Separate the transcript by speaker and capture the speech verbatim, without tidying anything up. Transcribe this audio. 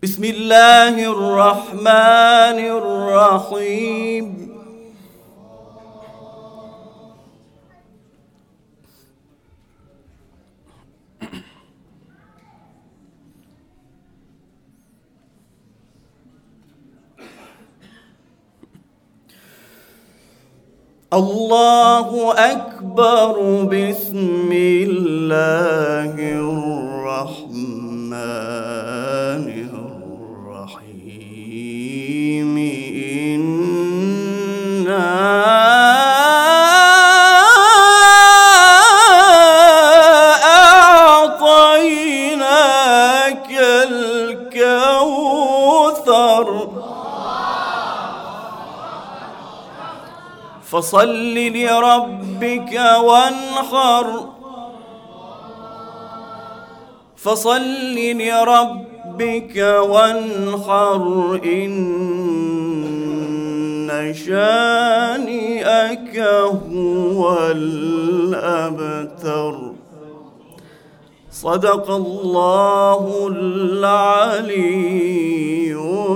Speaker 1: بسم الله الرحمن الرحيم. الله أكبر. بسم الله الرحمن الرحيم. إنا أعطيناك الكوثر فصل لربك وانحر فصل لربك وانحر إن شانئك هو الأبتر. صدق الله العلي